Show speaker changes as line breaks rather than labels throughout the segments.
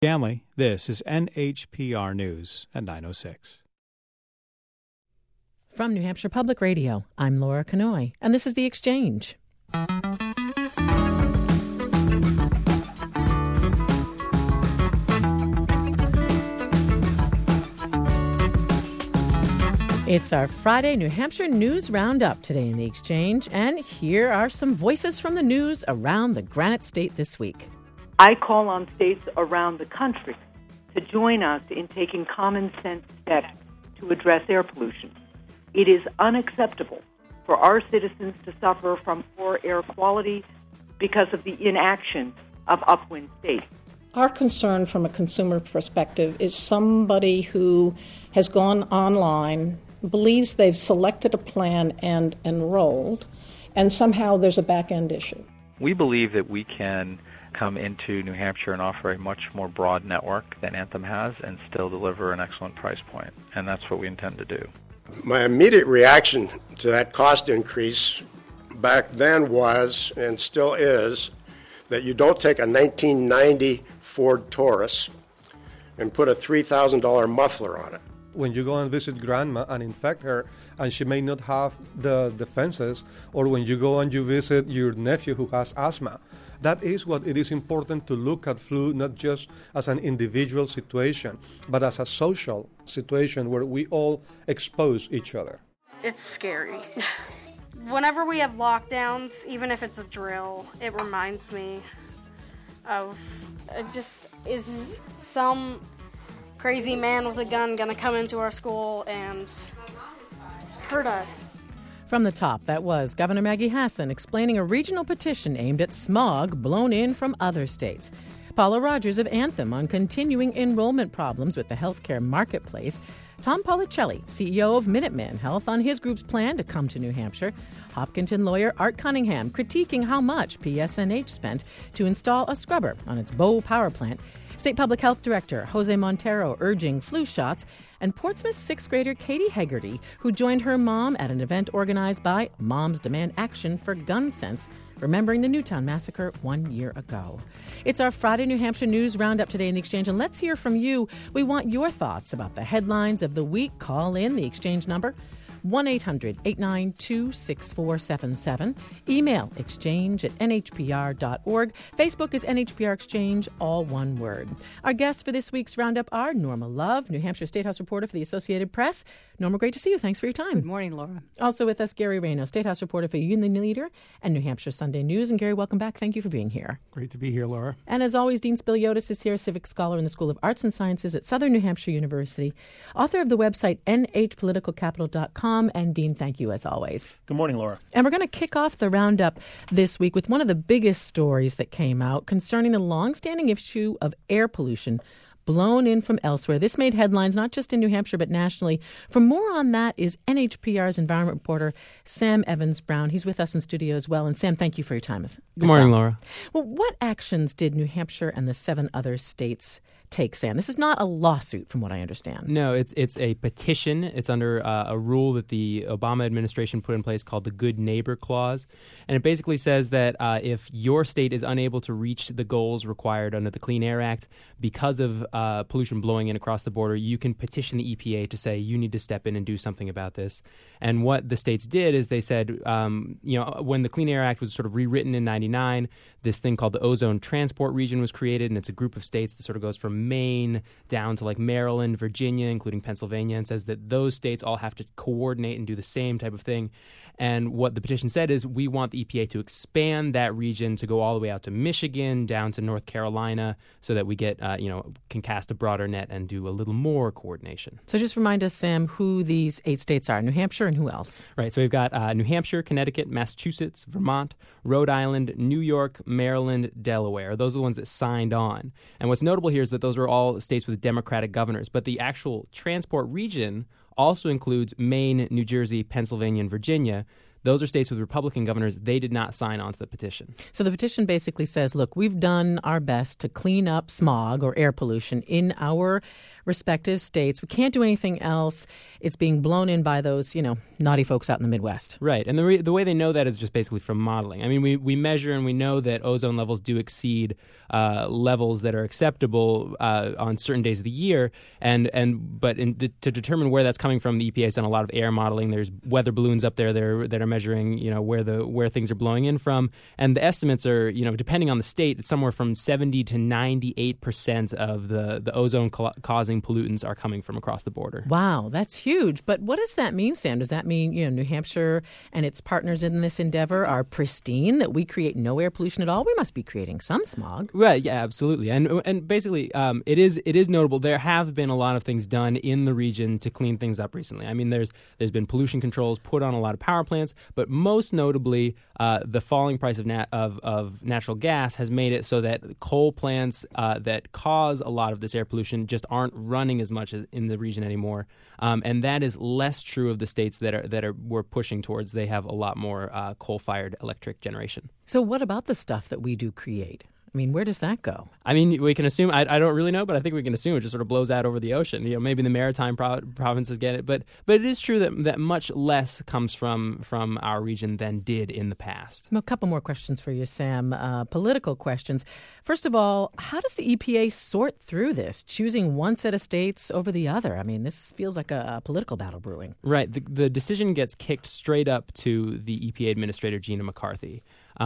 Gamley, this is NHPR News at 9:06.
From New Hampshire Public Radio, I'm Laura Canoy, and this is The Exchange. It's our Friday New Hampshire News Roundup today in The Exchange, and here are some voices from the news around the Granite State this week.
I call on states around the country to join us in taking common sense steps to address air pollution. It is unacceptable for our citizens to suffer from poor air quality because of the inaction of upwind states.
Our concern from a consumer perspective is somebody who has gone online, believes they've selected a plan and enrolled, and somehow there's a back-end issue.
We believe that we can come into New Hampshire and offer a much more broad network than Anthem has and still deliver an excellent price point, and that's what we intend to do.
My immediate reaction to that cost increase back then was, and still is, that you don't take a 1990 Ford Taurus and put a $3,000 muffler on it.
When you go and visit grandma and infect her and she may not have the defenses, or when you go and you visit your nephew who has asthma, that is what it is important to look at flu not just as an individual situation, but as a social situation where we all expose each other.
It's scary. Whenever we have lockdowns, even if it's a drill, it reminds me of is some crazy man with a gun going to come into our school and hurt us.
From the top, that was Governor Maggie Hassan explaining a regional petition aimed at smog blown in from other states. Paula Rogers of Anthem on continuing enrollment problems with the healthcare marketplace. Tom Policelli, CEO of Minuteman Health, on his group's plan to come to New Hampshire. Hopkinton lawyer Art Cunningham critiquing how much PSNH spent to install a scrubber on its Bow power plant. State Public Health Director Jose Montero urging flu shots, and Portsmouth sixth grader Katie Hegarty, who joined her mom at an event organized by Moms Demand Action for Gun Sense, remembering the Newtown massacre 1 year ago. It's our Friday New Hampshire News Roundup today in The Exchange, and let's hear from you. We want your thoughts about the headlines of the week. Call in the Exchange number 1-800-892-6477. Email exchange@nhpr.org. Facebook is NHPR Exchange, all one word. Our guests for this week's Roundup are Norma Love, New Hampshire State House reporter for the Associated Press. Norma, great to see you. Thanks for your time.
Good morning, Laura.
Also with us, Gary Rayno, State House reporter for Union Leader and New Hampshire Sunday News. And Gary, welcome back. Thank you for being here.
Great to be here, Laura.
And as always, Dean Spiliotis is here, civic scholar in the School of Arts and Sciences at Southern New Hampshire University, author of the website nhpoliticalcapital.com. And Dean, thank you as always.
Good morning, Laura.
And we're going to kick off the roundup this week with one of the biggest stories that came out concerning the longstanding issue of air pollution blown in from elsewhere. This made headlines not just in New Hampshire but nationally. For more on that is NHPR's environment reporter Sam Evans-Brown. He's with us in studio as well. And Sam, thank you for your time.
Good morning, Laura.
Well, what actions did New Hampshire and the 7 other states take, Sam? This is not a lawsuit, from what I understand.
No, it's a petition. It's under a rule that the Obama administration put in place called the Good Neighbor Clause. And it basically says that if your state is unable to reach the goals required under the Clean Air Act because of pollution blowing in across the border, you can petition the EPA to say you need to step in and do something about this. And what the states did is they said, when the Clean Air Act was sort of rewritten in 99, this thing called the Ozone Transport Region was created, and it's a group of states that sort of goes from Maine down to like Maryland, Virginia, including Pennsylvania, and says that those states all have to coordinate and do the same type of thing. And what the petition said is we want the EPA to expand that region to go all the way out to Michigan, down to North Carolina, so that we get, can cast a broader net and do a little more coordination.
So just remind us, Sam, who these 8 states are, New Hampshire and who else?
Right. So we've got New Hampshire, Connecticut, Massachusetts, Vermont, Rhode Island, New York, Maryland, Delaware. Those are the ones that signed on. And what's notable here is that those are all states with Democratic governors. But the actual transport region also includes Maine, New Jersey, Pennsylvania, and Virginia. Those are states with Republican governors. They did not sign on to the petition.
So the petition basically says, look, we've done our best to clean up smog or air pollution in our respective states. We can't do anything else. It's being blown in by those, naughty folks out in the Midwest.
Right. And the way they know that is just basically from modeling. I mean, we measure and we know that ozone levels do exceed levels that are acceptable on certain days of the year. But to determine where that's coming from, the EPA has done a lot of air modeling. There's weather balloons up there that are measuring, where things are blowing in from. And the estimates are, depending on the state, it's somewhere from 70 to 98% of the ozone causing pollutants are coming from across the border.
Wow, that's huge. But what does that mean, Sam? Does that mean, New Hampshire and its partners in this endeavor are pristine, that we create no air pollution at all? We must be creating some smog.
Right, yeah, absolutely. And basically, it is notable. There have been a lot of things done in the region to clean things up recently. I mean, there's been pollution controls put on a lot of power plants, but most notably, the falling price of natural gas has made it so that coal plants that cause a lot of this air pollution just aren't running as much as in the region anymore, and that is less true of the states that we're pushing towards. They have a lot more coal-fired electric generation.
So what about the stuff that we do create? I mean, where does that go?
I mean, we can assume, I don't really know, but I think we can assume it just sort of blows out over the ocean. Maybe the maritime provinces get it, but it is true that much less comes from our region than did in the past.
A couple more questions for you, Sam. Political questions. First of all, how does the EPA sort through this, choosing one set of states over the other? I mean, this feels like a political battle brewing.
Right. The decision gets kicked straight up to the EPA Administrator, Gina McCarthy.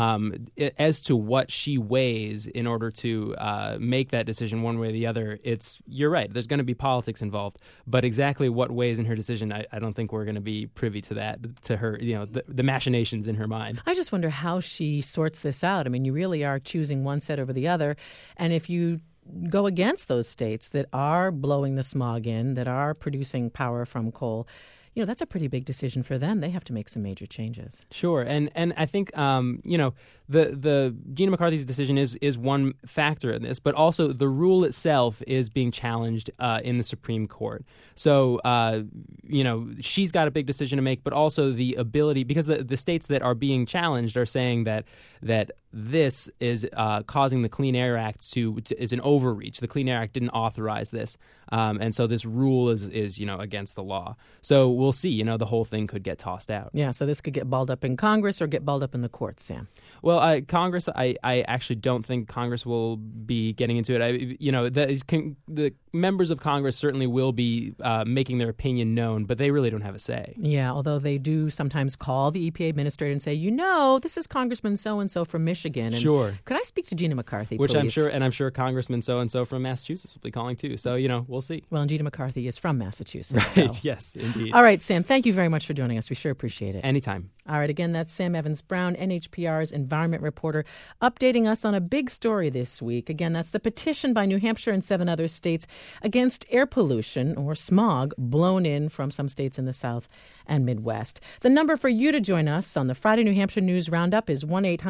As to what she weighs in order to make that decision one way or the other, you're right. There's going to be politics involved, but exactly what weighs in her decision, I don't think we're going to be privy to that, to her, the machinations in her mind.
I just wonder how she sorts this out. I mean, you really are choosing one set over the other, and if you go against those states that are blowing the smog in, that are producing power from coal, that's a pretty big decision for them. They have to make some major changes.
Sure, and I think the Gina McCarthy's decision is one factor in this, but also the rule itself is being challenged in the Supreme Court. So she's got a big decision to make, but also the ability, because the states that are being challenged are saying that this is causing the Clean Air Act is an overreach. The Clean Air Act didn't authorize this, and so this rule is against the law. So we'll see. The whole thing could get tossed out.
Yeah. So this could get balled up in Congress or get balled up in the courts, Sam.
Well, Congress, I actually don't think Congress will be getting into it. The members of Congress certainly will be making their opinion known, but they really don't have a say.
Yeah, although they do sometimes call the EPA administrator and say, this is Congressman so-and-so from Michigan. And
sure.
Could I speak to Gina McCarthy,
Which
please?
I'm sure Congressman so-and-so from Massachusetts will be calling too. So, we'll see.
Well, and Gina McCarthy is from Massachusetts.
Right,
so.
Yes, indeed.
All right, Sam, thank you very much for joining us. We sure appreciate it.
Anytime.
All right, again, that's Sam Evans-Brown, NHPR's environment reporter, updating us on a big story this week. Again, that's the petition by New Hampshire and 7 other states against air pollution or smog blown in from some states in the South and Midwest. The number for you to join us on the Friday New Hampshire News Roundup is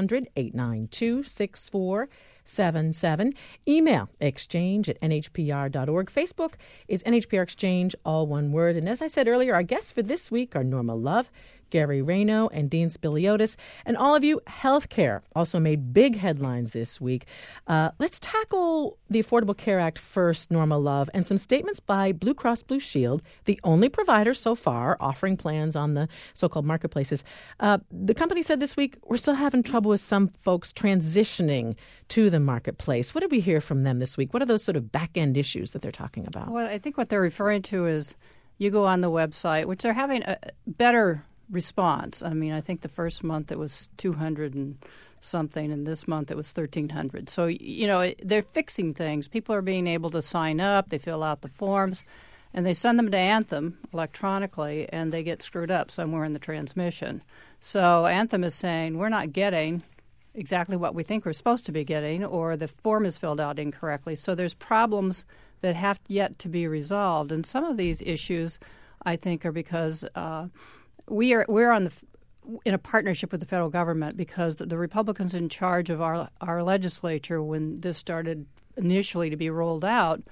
1-800-892-6477. Email exchange@nhpr.org. Facebook is NHPR Exchange, all one word. And as I said earlier, our guests for this week are Norma Love, Gary Rayno, and Dean Spiliotis. And all of you, healthcare also made big headlines this week. Let's tackle the Affordable Care Act first, Norma Love, and some statements by Blue Cross Blue Shield, the only provider so far offering plans on the so-called marketplaces. The company said this week, we're still having trouble with some folks transitioning to the marketplace. What did we hear from them this week? What are those sort of back-end issues that they're talking about?
Well, I think what they're referring to is you go on the website, which they're having a better response. I mean, I think the first month it was 200 and something, and this month it was 1,300. So, they're fixing things. People are being able to sign up. They fill out the forms, and they send them to Anthem electronically, and they get screwed up somewhere in the transmission. So Anthem is saying, we're not getting exactly what we think we're supposed to be getting, or the form is filled out incorrectly. So there's problems that have yet to be resolved. And some of these issues, I think, are because we're in a partnership with the federal government, because the Republicans in charge of our legislature when this started initially to be rolled out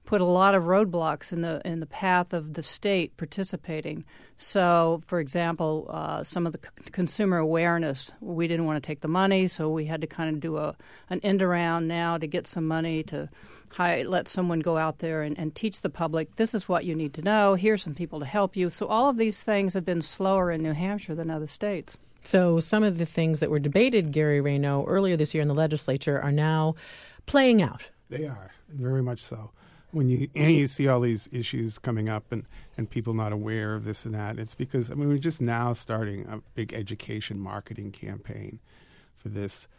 put a lot of roadblocks in the path of the state participating. So, for example, some of the consumer awareness, we didn't want to take the money, so we had to kind of do an end around now to get some money to let someone go out there and teach the public, this is what you need to know, here's some people to help you. So all of these things have been slower in New Hampshire than other states.
So some of the things that were debated, Gary Rayno, earlier this year in the legislature are now playing out.
They are, very much so. When you see all these issues coming up and people not aware of this and that, it's because, we're just now starting a big education marketing campaign for this.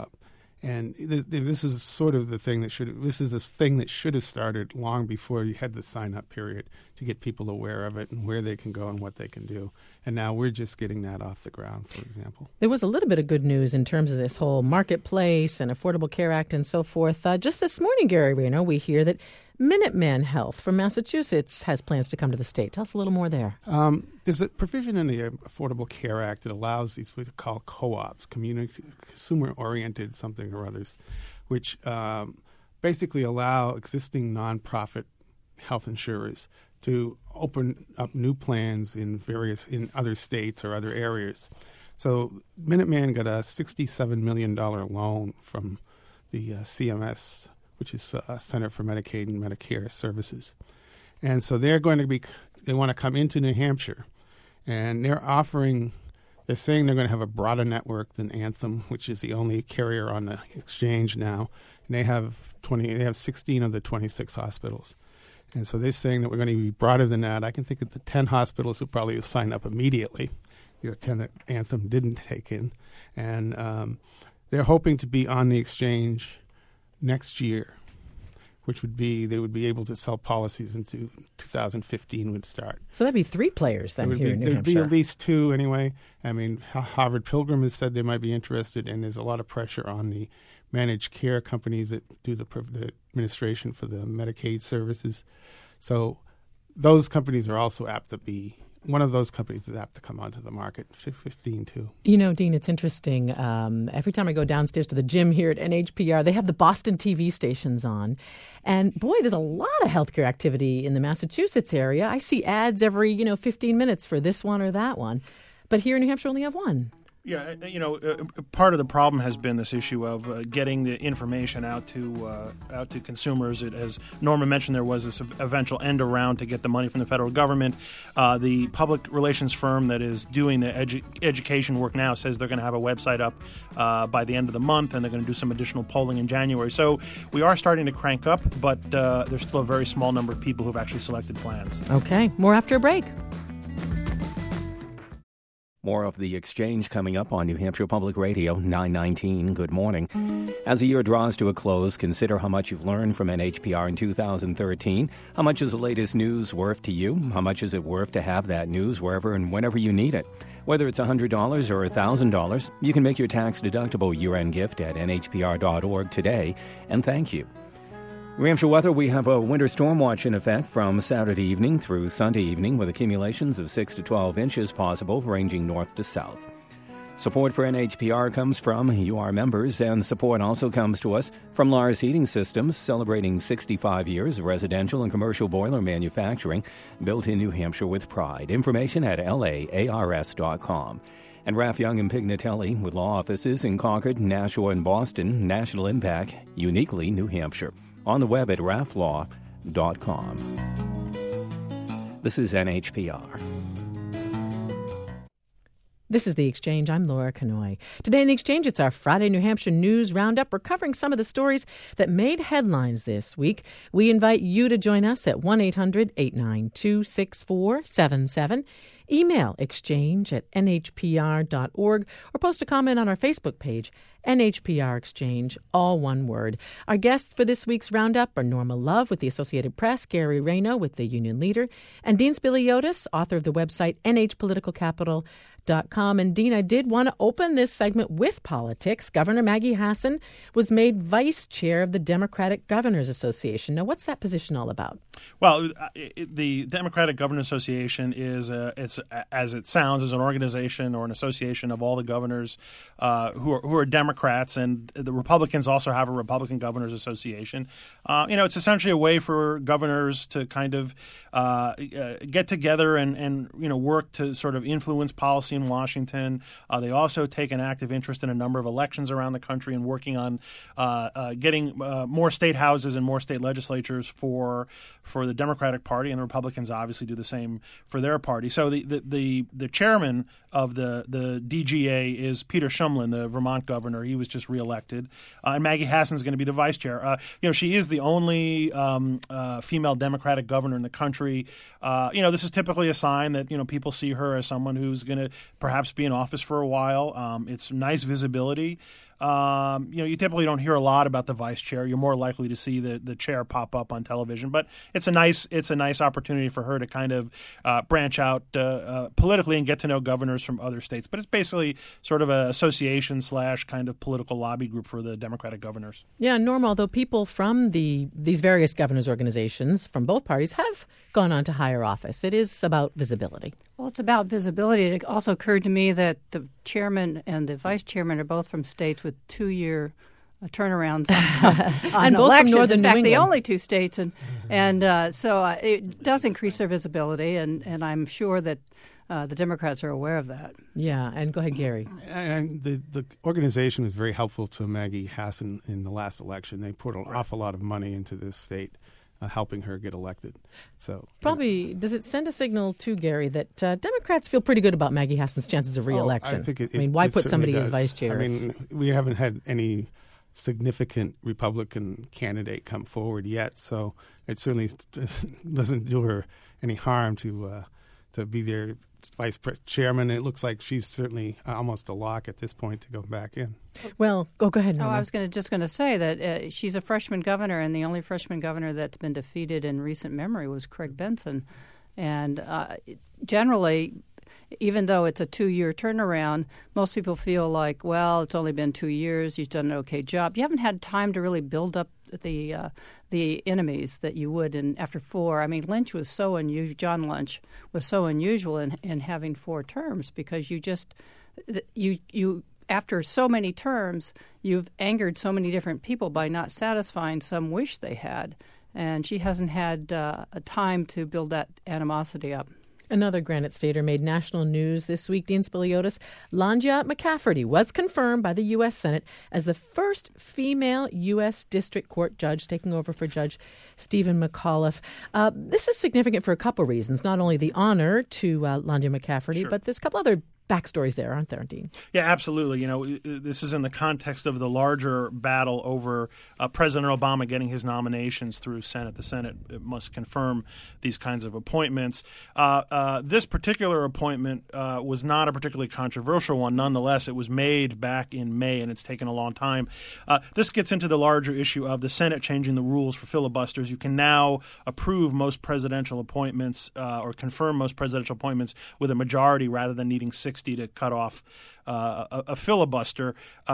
And this is sort of the thing that should have started long before you had the sign-up period to get people aware of it and where they can go and what they can do. And now we're just getting that off the ground, for example.
There was a little bit of good news in terms of this whole marketplace and Affordable Care Act and so forth. Just this morning, Gary Rayno, we hear that Minuteman Health from Massachusetts has plans to come to the state. Tell us a little more there.
There's a provision in the Affordable Care Act that allows these what we call co-ops, consumer-oriented something or others, which basically allow existing nonprofit health insurers to open up new plans in other states or other areas. So Minuteman got a $67 million loan from the CMS, which is Center for Medicaid and Medicare Services. And so they want to come into New Hampshire, and they're saying they're going to have a broader network than Anthem, which is the only carrier on the exchange now. And they have 16 of the 26 hospitals. And so they're saying that we're going to be broader than that. I can think of the 10 hospitals who probably signed up immediately, 10 that Anthem didn't take in. And they're hoping to be on the exchange next year, which would be they would be able to sell policies into 2015 would start.
So that'd be 3 players then here in New Hampshire.
There'd be at least 2 anyway. Harvard Pilgrim has said they might be interested, and there's a lot of pressure on the managed care companies that do the administration for the Medicaid services. So those companies are also apt to be. One of those companies is apt to come onto the market, 15 too.
Dean, it's interesting. Every time I go downstairs to the gym here at NHPR, they have the Boston TV stations on. And boy, there's a lot of healthcare activity in the Massachusetts area. I see ads every, 15 minutes for this one or that one. But here in New Hampshire, only have one.
Yeah, part of the problem has been this issue of getting the information out to consumers. As Norma mentioned, there was this eventual end around to get the money from the federal government. The public relations firm that is doing the education work now says they're going to have a website up by the end of the month, and they're going to do some additional polling in January. So we are starting to crank up, but there's still a very small number of people who have actually selected plans.
Okay, more after a break.
More of The Exchange coming up on New Hampshire Public Radio, 919. Good morning. As the year draws to a close, consider how much you've learned from NHPR in 2013. How much is the latest news worth to you? How much is it worth to have that news wherever and whenever you need it? Whether it's $100 or $1,000, you can make your tax-deductible year-end gift at nhpr.org today, and thank you. New Hampshire weather, we have a winter storm watch in effect from Saturday evening through Sunday evening with accumulations of 6 to 12 inches possible, ranging north to south. Support for NHPR comes from UR members, and support also comes to us from Lars Heating Systems, celebrating 65 years of residential and commercial boiler manufacturing built in New Hampshire with pride. Information at laars.com. And Raff Young and Pignatelli with law offices in Concord, Nashua, and Boston. National impact, uniquely New Hampshire. On the web at rafflaw.com. This is NHPR.
This is The Exchange. I'm Laura Kanoy. Today in The Exchange, it's our Friday New Hampshire News Roundup. We're covering some of the stories that made headlines this week. We invite you to join us at 1-800-892-6477. Email exchange@nhpr.org or post a comment on our Facebook page, NHPR Exchange, all one word. Our guests for this week's roundup are Norma Love with the Associated Press, Gary Rayno with the Union Leader, and Dean Spiliotis, author of the website NHPoliticalcapital.com. .com. And Dean, I did want to open this segment with politics. Governor Maggie Hassan was made vice chair of the Democratic Governors Association. Now, what's that position all about?
Well, the Democratic Governors Association is, it's as it sounds, is an organization or an association of all the governors who are Democrats, and the Republicans also have a Republican Governors Association. It's essentially a way for governors to kind of get together and work to sort of influence policy in Washington. They also take an active interest in a number of elections around the country and working on getting more state houses and more state legislatures for the Democratic Party, and the Republicans obviously do the same for their party. So the chairman of the DGA is Peter Shumlin, the Vermont governor. He was just reelected, and Maggie Hassan is going to be the vice chair. She is the only female Democratic governor in the country. This is typically a sign that people see her as someone who's going to perhaps be in office for a while. It's nice visibility. You typically don't hear a lot about the vice chair. You're more likely to see the chair pop up on television, but it's a nice opportunity for her to kind of branch out politically and get to know governors from other states. But it's basically sort of an association / kind of political lobby group for the Democratic governors.
Yeah, Norm, although people from these various governors organizations from both parties have gone on to higher office, it is about visibility.
Well, it's about visibility. It also occurred to me that the chairman and the vice chairman are both from states with 2-year turnarounds on
and both
elections.
From Northern
in fact,
New
the
England.
only two states, so it does increase their visibility, and I'm sure that the Democrats are aware of that.
Yeah, and go ahead, Gary.
And the organization was very helpful to Maggie Hassan in the last election. They put an awful lot of money into this state, helping her get elected. So
probably does it send a signal to Gary that Democrats feel pretty good about Maggie Hassan's chances of re-election?
I think
why put somebody as vice chair?
I mean, we haven't had any significant Republican candidate come forward yet, so it certainly doesn't do her any harm to be their vice chairman. It looks like she's certainly almost a lock at this point to go back in.
Well, go ahead, Norma.
I was just going to say that she's a freshman governor, and the only freshman governor that's been defeated in recent memory was Craig Benson. And generally, even though it's a 2-year turnaround, most people feel like, well, it's only been 2 years. He's done an okay job. You haven't had time to really build up the enemies that you would after 4. I mean, Lynch was so unusual. John Lynch was so unusual in having 4 terms because you after so many terms, you've angered so many different people by not satisfying some wish they had, and she hasn't had a time to build that animosity up.
Another Granite Stater made national news this week, Dean Spiliotis. Langia McCafferty was confirmed by the U.S. Senate as the first female U.S. District Court judge, taking over for Judge Stephen McAuliffe. This is significant for a couple reasons, not only the honor to Langia McCafferty,
Sure.
but there's a couple other backstories there, aren't there, Dean?
Yeah, absolutely. This is in the context of the larger battle over President Obama getting his nominations through Senate. The Senate must confirm these kinds of appointments. This particular appointment was not a particularly controversial one. Nonetheless, it was made back in May, and it's taken a long time. This gets into the larger issue of the Senate changing the rules for filibusters. You can now approve most presidential appointments or confirm most presidential appointments with a majority rather than needing 60 to cut off a filibuster.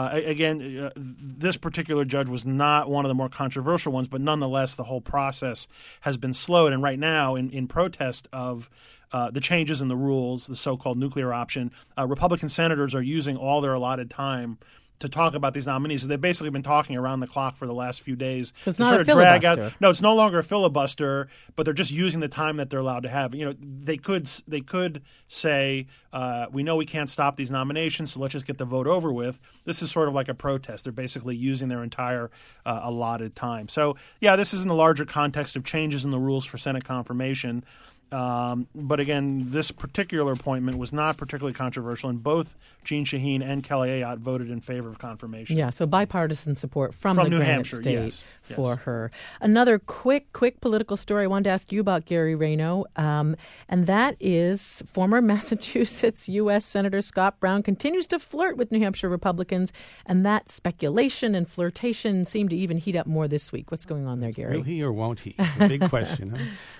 This particular judge was not one of the more controversial ones, but nonetheless, the whole process has been slowed. And right now, in protest of the changes in the rules, the so-called nuclear option, Republican senators are using all their allotted time to talk about these nominees. So they've basically been talking around the clock for the last few days.
So it's not a filibuster.
No, it's no longer a filibuster, but they're just using the time that they're allowed to have. They could say, we know we can't stop these nominations, so let's just get the vote over with. This is sort of like a protest. They're basically using their entire allotted time. So, yeah, this is in the larger context of changes in the rules for Senate confirmation. But again, this particular appointment was not particularly controversial, and both Jeanne Shaheen and Kelly Ayotte voted in favor of confirmation.
Yeah, so bipartisan support from the
New
Granite
Hampshire,
State
yes.
for her. Another quick political story I wanted to ask you about, Gary Rayno, and that is former Massachusetts U.S. Senator Scott Brown continues to flirt with New Hampshire Republicans, and that speculation and flirtation seem to even heat up more this week. What's going on there, Gary?
Will he or won't he? It's a big question. Huh?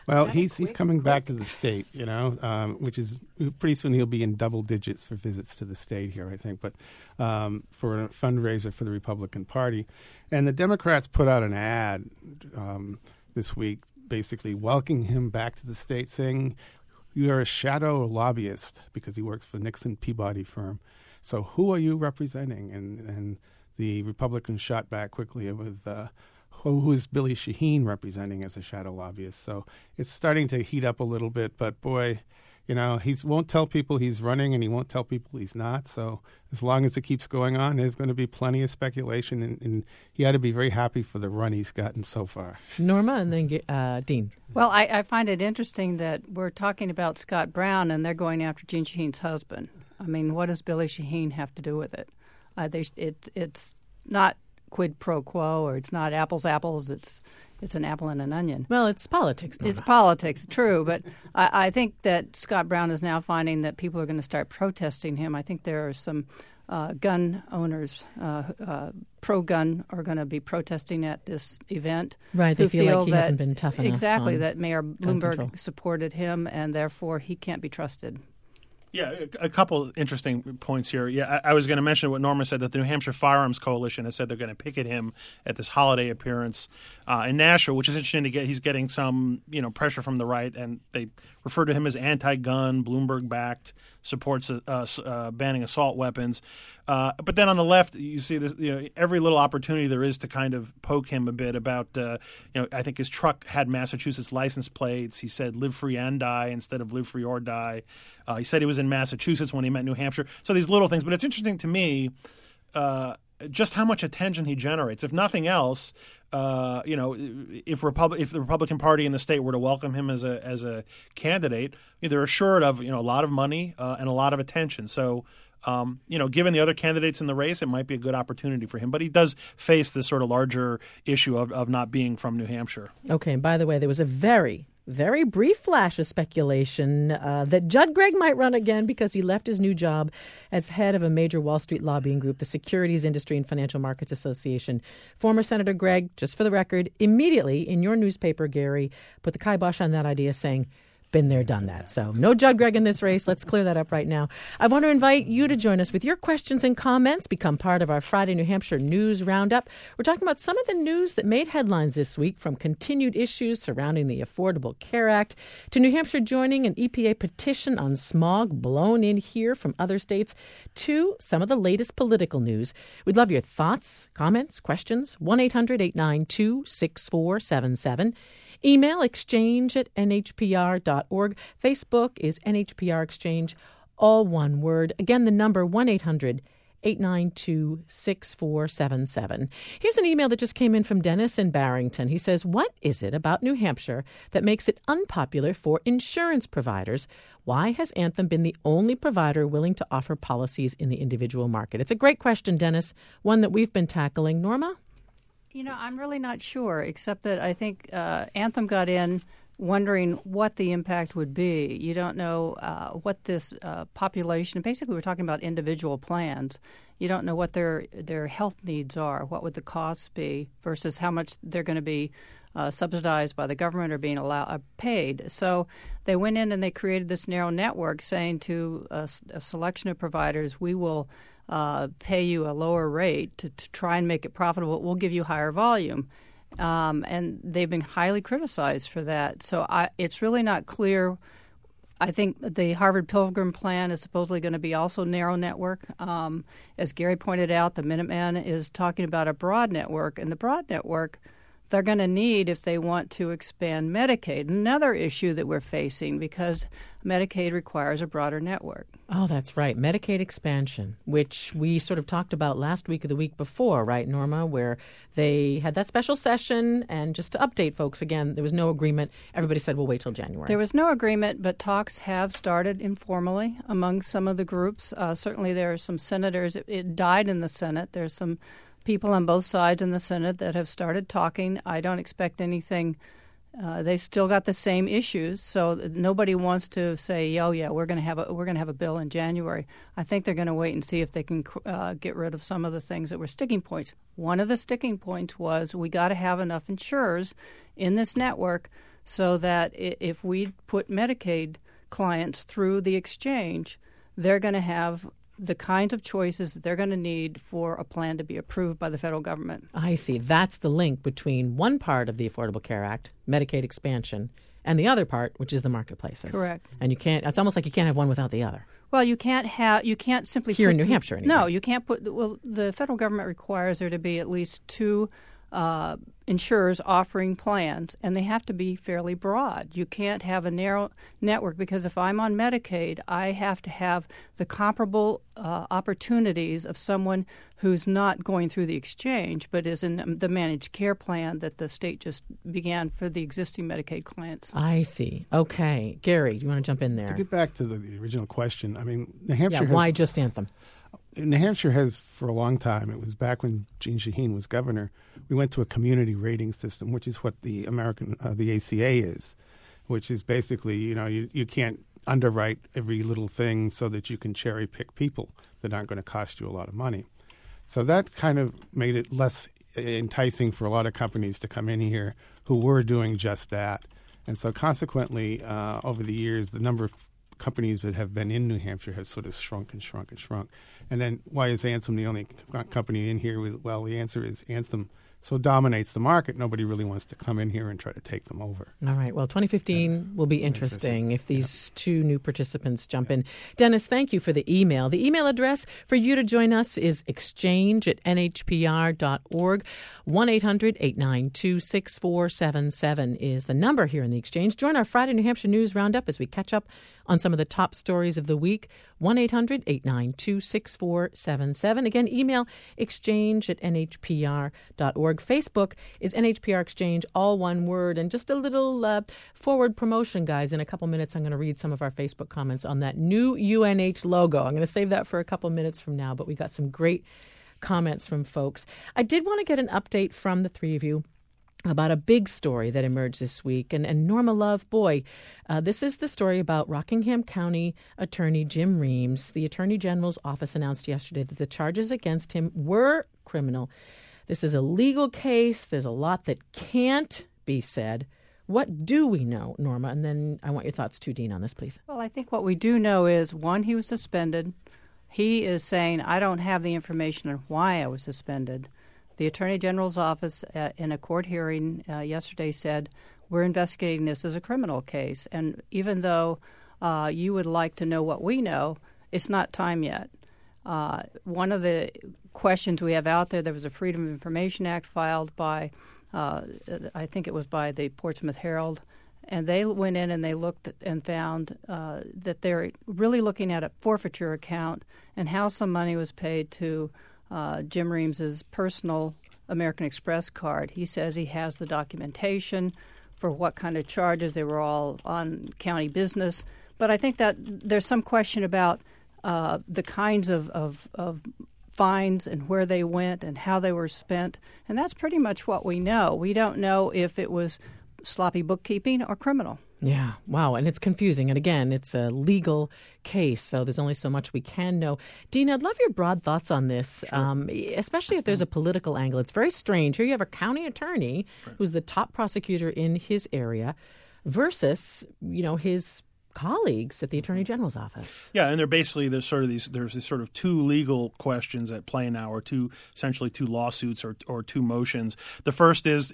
Well, he's coming back to the state, which is pretty soon he'll be in double digits for visits to the state here, I think, but for a fundraiser for the Republican Party. And the Democrats put out an ad this week basically welcoming him back to the state, saying, "You are a shadow lobbyist," because he works for Nixon Peabody firm. So who are you representing? And the Republicans shot back quickly with who is Billy Shaheen representing as a shadow lobbyist. So it's starting to heat up a little bit, but boy, he won't tell people he's running and he won't tell people he's not. So as long as it keeps going on, there's going to be plenty of speculation, and he ought to be very happy for the run he's gotten so far.
Norma and then Dean.
Well, I find it interesting that we're talking about Scott Brown and they're going after Jeanne Shaheen's husband. I mean, what does Billy Shaheen have to do with it? It's not quid pro quo, or it's not apples. It's an apple and an onion.
Well, it's politics.
It's politics, true. But I think that Scott Brown is now finding that people are going to start protesting him. I think there are some gun owners, pro-gun, are going to be protesting at this event.
Right, they feel like he hasn't been tough enough.
Exactly, that Mayor Bloomberg supported him, and therefore he can't be trusted.
Yeah, a couple interesting points here. Yeah, I was going to mention what Norma said, that the New Hampshire Firearms Coalition has said they're going to picket him at this holiday appearance in Nashville, which is interesting to get. He's getting some pressure from the right, and they refer to him as anti-gun, Bloomberg-backed, supports banning assault weapons. But then on the left, you see this. Every little opportunity there is to kind of poke him a bit about. I think his truck had Massachusetts license plates. He said "Live free and die" instead of "Live free or die." He said he was in Massachusetts when he meant New Hampshire. So these little things, but it's interesting to me just how much attention he generates. If nothing else, if the Republican Party in the state were to welcome him as a candidate, they're assured of a lot of money and a lot of attention. So. Given the other candidates in the race, it might be a good opportunity for him. But he does face this sort of larger issue of not being from New Hampshire.
Okay, and by the way, there was a very, very brief flash of speculation that Judd Gregg might run again because he left his new job as head of a major Wall Street lobbying group, the Securities Industry and Financial Markets Association. Former Senator Gregg, just for the record, immediately in your newspaper, Gary, put the kibosh on that idea, saying, been there, done that. So no Judd Gregg in this race. Let's clear that up right now. I want to invite you to join us with your questions and comments. Become part of our Friday New Hampshire News Roundup. We're talking about some of the news that made headlines this week, from continued issues surrounding the Affordable Care Act to New Hampshire joining an EPA petition on smog blown in here from other states, to some of the latest political news. We'd love your thoughts, comments, questions. 1-800-892-6477. Email exchange@nhpr.org. Facebook is NHPR Exchange, all one word. Again, the number 1-800-892-6477. Here's an email that just came in from Dennis in Barrington. He says, what is it about New Hampshire that makes it unpopular for insurance providers? Why has Anthem been the only provider willing to offer policies in the individual market? It's a great question, Dennis, one that we've been tackling. Norma?
I'm really not sure, except that I think Anthem got in wondering what the impact would be. You don't know what this population, basically we're talking about individual plans. You don't know what their health needs are, what would the costs be versus how much they're going to be subsidized by the government or being paid. So they went in and they created this narrow network saying to a selection of providers, we will pay you a lower rate to try and make it profitable. We'll give you higher volume. And they've been highly criticized for that. So it's really not clear. I think the Harvard Pilgrim plan is supposedly going to be also narrow network. As Gary pointed out, the Minuteman is talking about a broad network. And the broad network they're going to need if they want to expand Medicaid. Another issue that we're facing because Medicaid requires a broader network.
Oh, that's right. Medicaid expansion, which we sort of talked about last week or the week before, right, Norma, where they had that special session. And just to update folks, again, there was no agreement. Everybody said, we'll wait till January.
There was no agreement, but talks have started informally among some of the groups. Certainly there are some senators. It died in the Senate. There's some people on both sides in the Senate that have started talking. I don't expect anything. They've still got the same issues, so nobody wants to say, "Oh yeah, we're going to have a bill in January." I think they're going to wait and see if they can get rid of some of the things that were sticking points. One of the sticking points was we got to have enough insurers in this network so that if we put Medicaid clients through the exchange, they're going to have the kinds of choices that they're going to need for a plan to be approved by the federal government.
I see. That's the link between one part of the Affordable Care Act, Medicaid expansion, and the other part, which is the marketplaces.
Correct.
And you can't. It's almost like you can't have one without the other.
Well, you can't simply
here in New Hampshire. Anyway.
No, you can't put. Well, the federal government requires there to be at least two insurers offering plans, and they have to be fairly broad. You can't have a narrow network, because if I'm on Medicaid, I have to have the comparable opportunities of someone who's not going through the exchange but is in the managed care plan that the state just began for the existing Medicaid clients.
I see. Okay. Gary, do you want to jump in there?
To get back to the original question, I mean, New Hampshire
why just Anthem?
New Hampshire has, for a long time, it was back when Jeanne Shaheen was governor, we went to a community rating system, which is what the the ACA is, which is basically, you can't underwrite every little thing so that you can cherry pick people that aren't going to cost you a lot of money. So that kind of made it less enticing for a lot of companies to come in here who were doing just that. And so consequently, over the years, the number of companies that have been in New Hampshire has sort of shrunk and shrunk and shrunk. And then why is Anthem the only company in here? Well, the answer is Anthem so dominates the market, nobody really wants to come in here and try to take them over.
All right. Well, 2015 will be interesting if these two new participants jump in. Dennis, thank you for the email. The email address for you to join us is exchange@nhpr.org. 1-800-892-6477 is the number here in the Exchange. Join our Friday New Hampshire News Roundup as we catch up on some of the top stories of the week. 1-800-892-6477. Again, email exchange@nhpr.org. Facebook is NHPR Exchange, all one word. And just a little forward promotion, guys. In a couple minutes, I'm going to read some of our Facebook comments on that new UNH logo. I'm going to save that for a couple minutes from now, but we got some great comments from folks. I did want to get an update from the three of you about a big story that emerged this week. And Norma Love, boy, this is the story about Rockingham County Attorney Jim Reams. The Attorney General's office announced yesterday that the charges against him were criminal. This is a legal case. There's a lot that can't be said. What do we know, Norma? And then I want your thoughts too, Dean, on this, please.
Well, I think what we do know is, one, he was suspended. He is saying, I don't have the information on why I was suspended. The Attorney General's office in a court hearing yesterday said, we're investigating this as a criminal case. And even though you would like to know what we know, it's not time yet. One of the questions we have out there was a Freedom of Information Act filed by, I think it was by the Portsmouth Herald, and they went in and they looked and found that they're really looking at a forfeiture account and how some money was paid to Jim Reams's personal American Express card. He says he has the documentation for what kind of charges. They were all on county business. But I think that there's some question about the kinds of fines and where they went and how they were spent. And that's pretty much what we know. We don't know if it was sloppy bookkeeping or criminal.
Yeah. Wow. And it's confusing. And again, it's a legal case, so there's only so much we can know. Dean, I'd love your broad thoughts on this, sure. Especially if there's a political angle. It's very strange. Here you have a county attorney who's the top prosecutor in his area versus, his colleagues at the Attorney General's office.
Yeah, and there's sort of two legal questions at play now, or essentially two lawsuits or two motions. The first is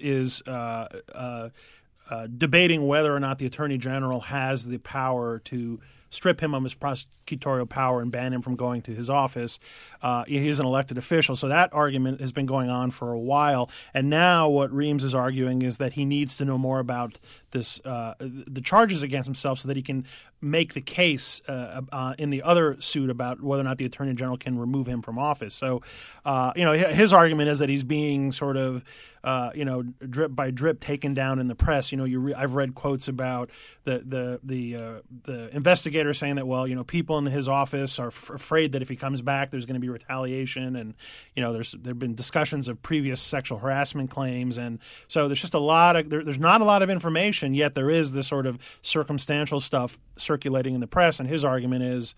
debating whether or not the Attorney General has the power to strip him of his prosecutorial power and ban him from going to his office. He is an elected official, so that argument has been going on for a while. And now what Reams is arguing is that he needs to know more about this, the charges against himself, so that he can make the case in the other suit about whether or not the Attorney General can remove him from office. So, his argument is that he's being sort of, drip by drip taken down in the press. I've read quotes about the investigator saying that, people in his office are afraid that if he comes back, there's going to be retaliation, and there've been discussions of previous sexual harassment claims, and so there's just there's not a lot of information, yet there is this sort of circumstantial stuff circulating in the press. And his argument is,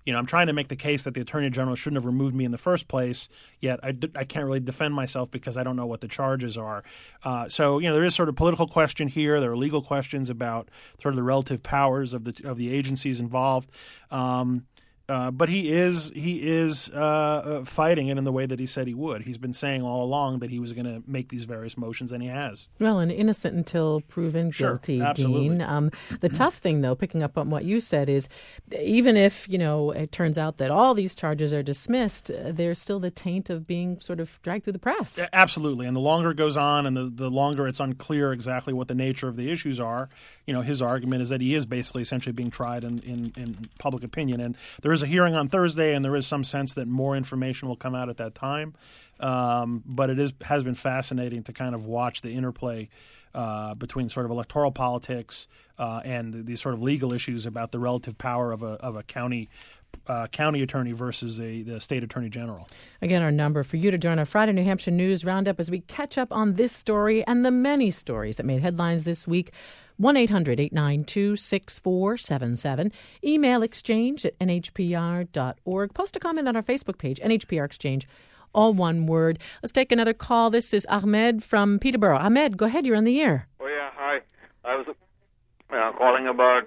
I'm trying to make the case that the Attorney General shouldn't have removed me in the first place, yet I can't really defend myself because I don't know what the charges are. So there is sort of political question here. There are legal questions about sort of the relative powers of the agencies involved. But he is fighting it in the way that he said he would. He's been saying all along that he was going to make these various motions, and he has.
Well, and innocent until proven guilty,
absolutely.
Dean. The tough thing, though, picking up on what you said, is even if, it turns out that all these charges are dismissed, there's still the taint of being sort of dragged through the press.
Absolutely. And the longer it goes on and the longer it's unclear exactly what the nature of the issues are, his argument is that he is basically essentially being tried in public opinion. And there is a hearing on Thursday, and there is some sense that more information will come out at that time. But it has been fascinating to kind of watch the interplay between sort of electoral politics and these sort of legal issues about the relative power of a county attorney versus the state attorney general.
Again, our number for you to join our Friday New Hampshire News Roundup as we catch up on this story and the many stories that made headlines this week. 1-800-892-6477. Email exchange@nhpr.org. Post a comment on our Facebook page, NHPR Exchange, all one word. Let's take another call. This is Ahmed from Peterborough. Ahmed, go ahead. You're on the air.
Oh, yeah. Hi. I was calling about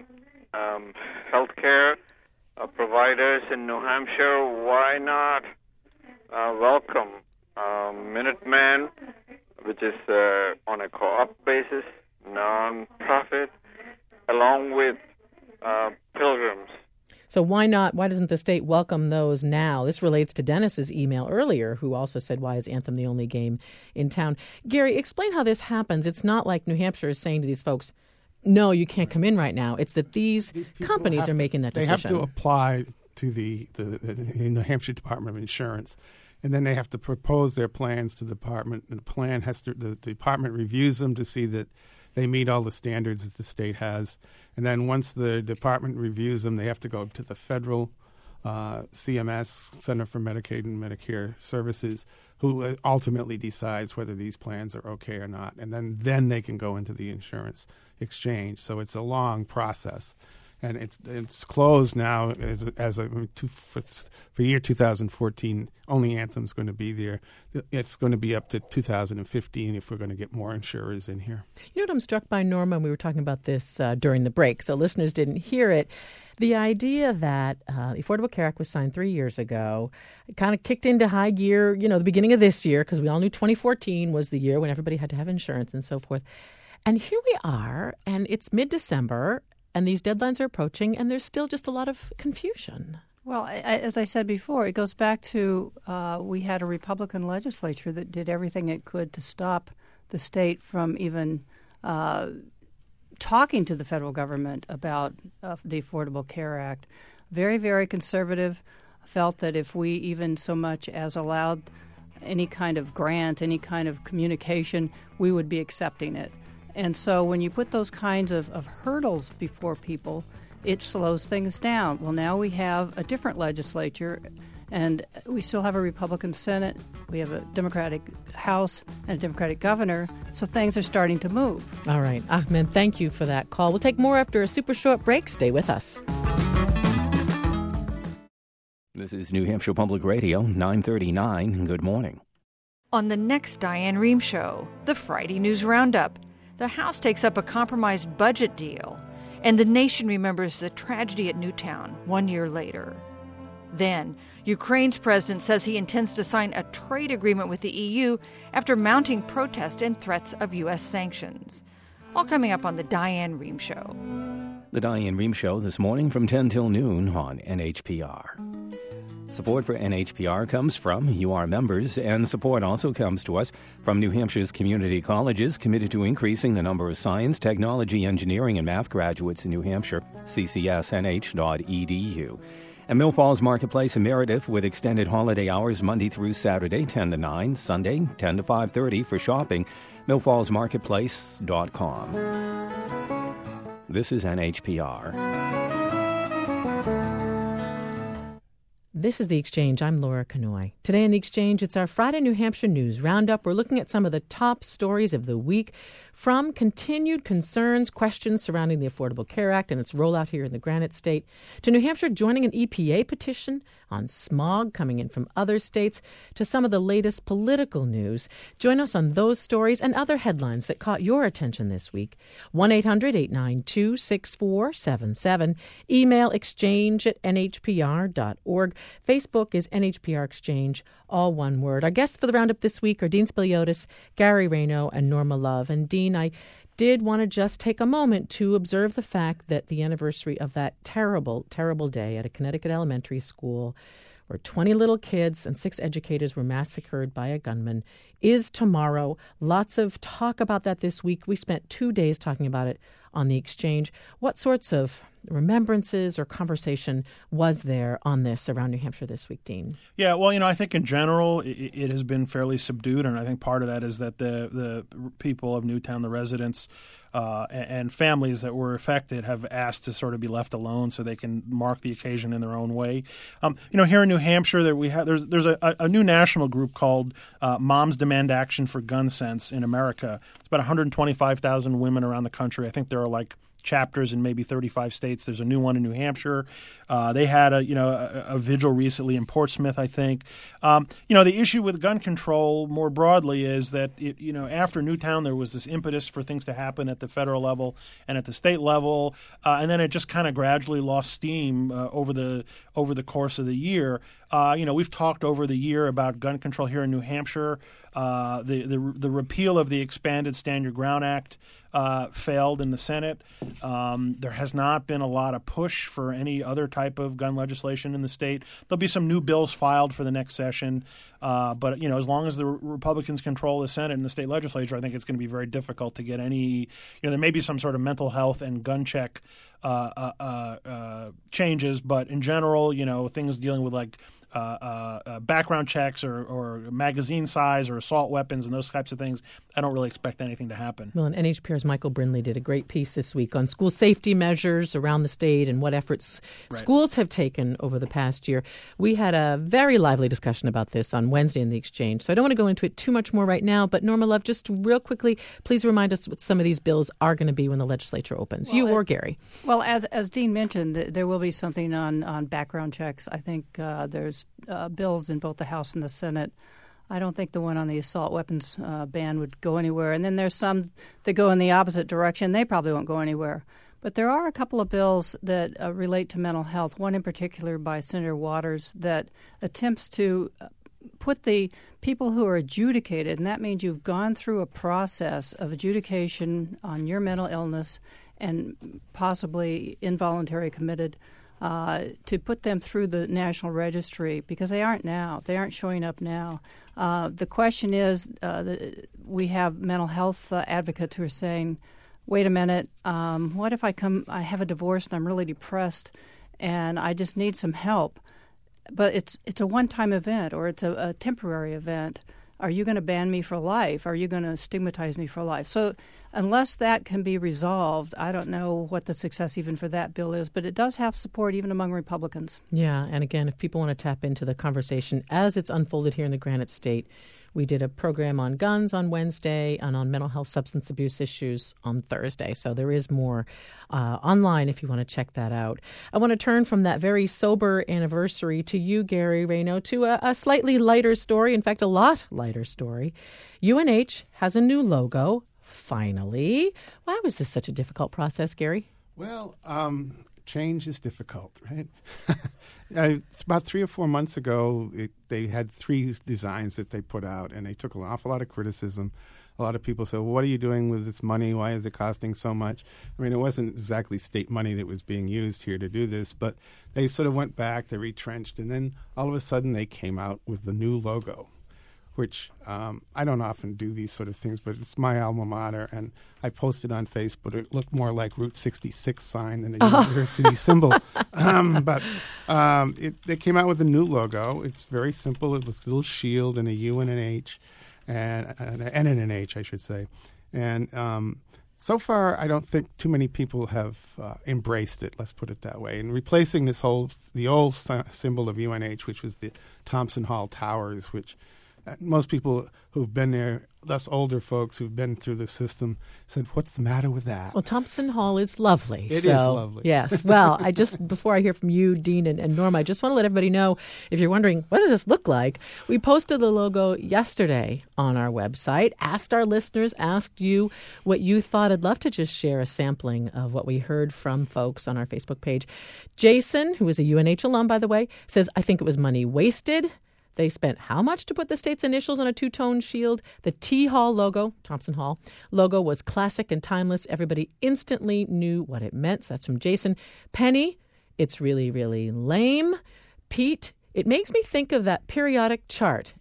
health care providers in New Hampshire. Why not welcome Minuteman, which is on a co-op basis, non-profit, along with Pilgrims.
So why doesn't the state welcome those now? This relates to Dennis's email earlier, who also said, why is Anthem the only game in town? Gary, explain how this happens. It's not like New Hampshire is saying to these folks, no, you can't come in right now. It's that these companies are making that decision.
They have to apply to the New Hampshire Department of Insurance, and then they have to propose their plans to the department. And the department reviews them to see that they meet all the standards that the state has. And then once the department reviews them, they have to go to the federal CMS, Center for Medicaid and Medicare Services, who ultimately decides whether these plans are okay or not. And then they can go into the insurance exchange. So it's a long process. And it's closed now for year 2014. Only Anthem's going to be there. It's going to be up to 2015 if we're going to get more insurers in here.
You know what I'm struck by, Norma? We were talking about this during the break, so listeners didn't hear it. The idea that the Affordable Care Act was signed 3 years ago, it kind of kicked into high gear, the beginning of this year, because we all knew 2014 was the year when everybody had to have insurance and so forth. And here we are, and it's mid-December, and these deadlines are approaching, and there's still just a lot of confusion.
Well, as I said before, it goes back to we had a Republican legislature that did everything it could to stop the state from even talking to the federal government about the Affordable Care Act. Very, very conservative, felt that if we even so much as allowed any kind of grant, any kind of communication, we would be accepting it. And so when you put those kinds of hurdles before people, it slows things down. Well, now we have a different legislature, and we still have a Republican Senate. We have a Democratic House and a Democratic governor, so things are starting to move.
All right. Ahmed, thank you for that call. We'll take more after a super short break. Stay with us.
This is New Hampshire Public Radio, 939. Good morning.
On the next Diane Rehm Show, the Friday News Roundup, the House takes up a compromised budget deal, and the nation remembers the tragedy at Newtown 1 year later. Then, Ukraine's president says he intends to sign a trade agreement with the EU after mounting protest and threats of U.S. sanctions. All coming up on the Diane Rehm Show.
The Diane Rehm Show this morning from 10 till noon on NHPR. Support for NHPR comes from UR members, and support also comes to us from New Hampshire's community colleges committed to increasing the number of science, technology, engineering, and math graduates in New Hampshire, ccsnh.edu. And Mill Falls Marketplace in Meredith with extended holiday hours Monday through Saturday, 10 to 9, Sunday, 10 to 5:30 for shopping, millfallsmarketplace.com. This is NHPR.
This is The Exchange. I'm Laura Kanoy. Today in The Exchange, it's our Friday New Hampshire News Roundup. We're looking at some of the top stories of the week, from continued concerns, questions surrounding the Affordable Care Act and its rollout here in the Granite State, to New Hampshire joining an EPA petition on smog coming in from other states, to some of the latest political news. Join us on those stories and other headlines that caught your attention this week. 1-800-892-6477. Email exchange@nhpr.org. Facebook is NHPR Exchange, all one word. Our guests for the roundup this week are Dean Spiliotis, Gary Rayno, and Norma Love. And Dean, I did want to just take a moment to observe the fact that the anniversary of that terrible, terrible day at a Connecticut elementary school where 20 little kids and 6 educators were massacred by a gunman is tomorrow. Lots of talk about that this week. We spent 2 days talking about it on The Exchange. What sorts of remembrances or conversation was there on this around New Hampshire this week, Dean?
Yeah, well, I think in general it has been fairly subdued, and I think part of that is that the people of Newtown, the residents and families that were affected, have asked to sort of be left alone so they can mark the occasion in their own way. Here in New Hampshire, there's a new national group called Moms Demand Action for Gun Sense in America. It's about 125,000 women around the country. I think there are like chapters in maybe 35 states. There's a new one in New Hampshire. They had a vigil recently in Portsmouth, I think. The issue with gun control more broadly is that after Newtown there was this impetus for things to happen at the federal level and at the state level, and then it just kind of gradually lost steam over the course of the year. We've talked over the year about gun control here in New Hampshire. The repeal of the expanded Stand Your Ground Act failed in the Senate. There has not been a lot of push for any other type of gun legislation in the state. There'll be some new bills filed for the next session, but as long as the Republicans control the Senate and the state legislature, I think it's going to be very difficult to get any. There may be some sort of mental health and gun check changes, but in general, things dealing with like background checks or magazine size or assault weapons and those types of things, I don't really expect anything to happen.
Well, and NHPR's Michael Brindley did a great piece this week on school safety measures around the state and what efforts schools have taken over the past year. We had a very lively discussion about this on Wednesday in The Exchange, so I don't want to go into it too much more right now, but Norma Love, just real quickly, please remind us what some of these bills are going to be when the legislature opens, you or Gary.
Well, as Dean mentioned, there will be something on background checks. I think there's bills in both the House and the Senate. I don't think the one on the assault weapons ban would go anywhere. And then there's some that go in the opposite direction. They probably won't go anywhere. But there are a couple of bills that relate to mental health, one in particular by Senator Waters that attempts to put the people who are adjudicated, and that means you've gone through a process of adjudication on your mental illness and possibly involuntary committed, to put them through the National Registry, because they aren't now. They aren't showing up now. The question is, we have mental health advocates who are saying, wait a minute, what if I have a divorce and I'm really depressed and I just need some help? But it's a one-time event or it's a temporary event. Are you going to ban me for life? Are you going to stigmatize me for life? So unless that can be resolved, I don't know what the success even for that bill is, but it does have support even among Republicans. Yeah,
and again, if people want to tap into the conversation as it's unfolded here in the Granite State, we did a program on guns on Wednesday and on mental health substance abuse issues on Thursday. So there is more online if you want to check that out. I want to turn from that very sober anniversary to you, Gary Rayno, to a slightly lighter story. In fact, a lot lighter story. UNH has a new logo, finally. Why was this such a difficult process, Gary?
Well, change is difficult, right? About 3 or 4 months ago, they had 3 designs that they put out, and they took an awful lot of criticism. A lot of people said, well, what are you doing with this money? Why is it costing so much? I mean, it wasn't exactly state money that was being used here to do this, but they sort of went back, they retrenched, and then all of a sudden they came out with the new logo, which I don't often do these sort of things, but it's my alma mater, and I posted on Facebook. It looked more like Route 66 sign than the university symbol. But they came out with a new logo. It's very simple. It's a little shield and a U and an H, and an H, I should say. And So far, I don't think too many people have embraced it, let's put it that way. And replacing the old symbol of UNH, which was the Thompson Hall Towers, which most people who've been there, us older folks who've been through the system, said, what's the matter with that?
Well, Thompson Hall is lovely.
It is lovely.
Yes. Well, before I hear from you, Dean and Norma, I just want to let everybody know, if you're wondering, what does this look like? We posted the logo yesterday on our website, asked our listeners, asked you what you thought. I'd love to just share a sampling of what we heard from folks on our Facebook page. Jason, who is a UNH alum, by the way, says, I think it was money wasted. They spent how much to put the state's initials on a two-tone shield? The T Hall logo, Thompson Hall, logo was classic and timeless. Everybody instantly knew what it meant. So that's from Jason. Penny, it's really, really lame. Pete, it makes me think of that periodic chart.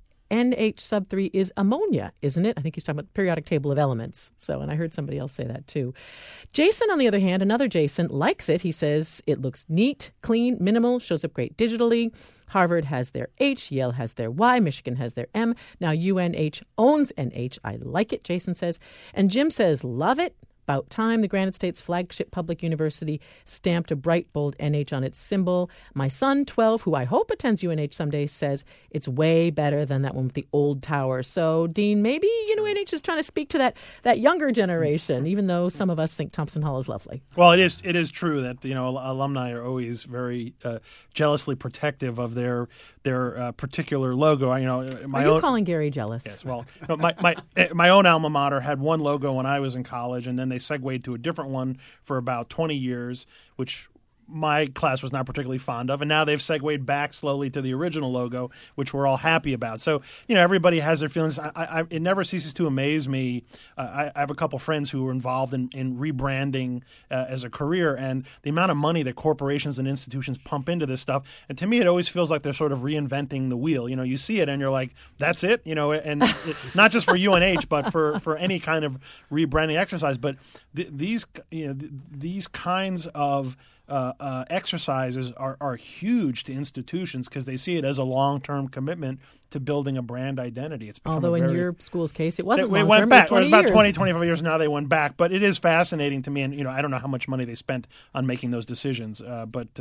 NH3 is ammonia, isn't it? I think he's talking about the periodic table of elements. And I heard somebody else say that too. Jason, on the other hand, another Jason, likes it. He says it looks neat, clean, minimal, shows up great digitally. Harvard has their H, Yale has their Y, Michigan has their M. Now UNH owns NH. I like it, Jason says. And Jim says, love it. About time the Granite State's flagship public university stamped a bright, bold NH on its symbol. My son, 12, who I hope attends UNH someday, says it's way better than that one with the old tower. So, Dean, maybe UNH is trying to speak to that younger generation, even though some of us think Thompson Hall is lovely.
Well, it is true that alumni are always very jealously protective of their particular logo. Are
you calling Gary jealous?
Yes. Well, my own alma mater had one logo when I was in college, and then they segued to a different one for about 20 years, which my class was not particularly fond of, and now they've segued back slowly to the original logo, which we're all happy about. So, everybody has their feelings. It never ceases to amaze me. I have a couple friends who are involved in rebranding as a career, and the amount of money that corporations and institutions pump into this stuff. And to me, it always feels like they're sort of reinventing the wheel. You see it, and you're like, that's it? And not just for UNH, but for any kind of rebranding exercise. But these kinds of exercises are huge to institutions because they see it as a long-term commitment to building a brand identity. It's
although in your school's case, it wasn't long-term.
Went back.
It was 20
about
years.
20, 25 years now they went back. But it is fascinating to me, and I don't know how much money they spent on making those decisions. But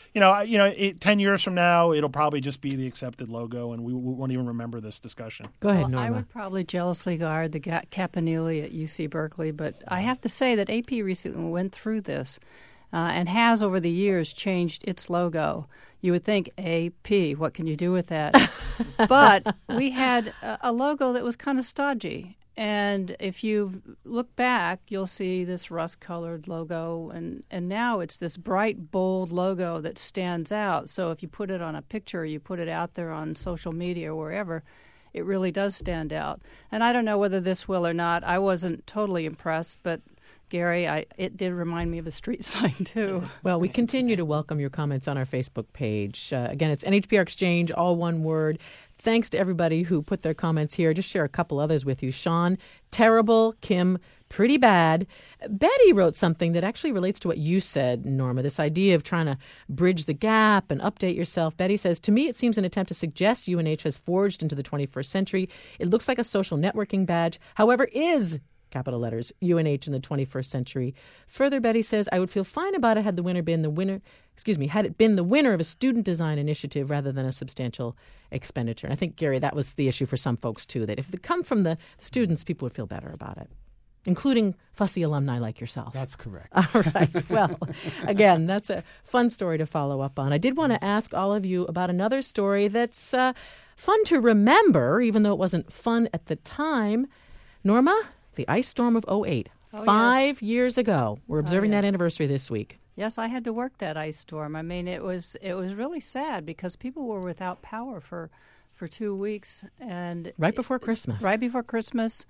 10 years from now, it'll probably just be the accepted logo, and we won't even remember this discussion.
Go ahead, Norma.
I would probably jealously guard the Campanile at UC Berkeley, but I have to say that AP recently went through this. And has over the years changed its logo. You would think, AP, what can you do with that? But we had a logo that was kind of stodgy. And if you look back, you'll see this rust-colored logo, and now it's this bright, bold logo that stands out. So if you put it on a picture, you put it out there on social media or wherever, it really does stand out. And I don't know whether this will or not. I wasn't totally impressed, but Gary, it did remind me of a street sign, too.
Well, we continue to welcome your comments on our Facebook page. Again, it's NHPR Exchange, all one word. Thanks to everybody who put their comments here. Just share a couple others with you. Sean, terrible. Kim, pretty bad. Betty wrote something that actually relates to what you said, Norma, this idea of trying to bridge the gap and update yourself. Betty says, to me, it seems an attempt to suggest UNH has forged into the 21st century. It looks like a social networking badge. However, is capital letters, UNH in the 21st century. Further, Betty says, I would feel fine about it had it been the winner of a student design initiative rather than a substantial expenditure. And I think, Gary, that was the issue for some folks, too, that if it come from the students, people would feel better about it, including fussy alumni like yourself.
That's correct.
All right. Well, again, that's a fun story to follow up on. I did want to ask all of you about another story that's fun to remember, even though it wasn't fun at the time. Norma? The ice storm of 2008, 5 years ago. We're observing that anniversary this week.
Yes, I had to work that ice storm. I mean, it was really sad because people were without power for 2 weeks, and
right before Christmas.
Right before Christmas,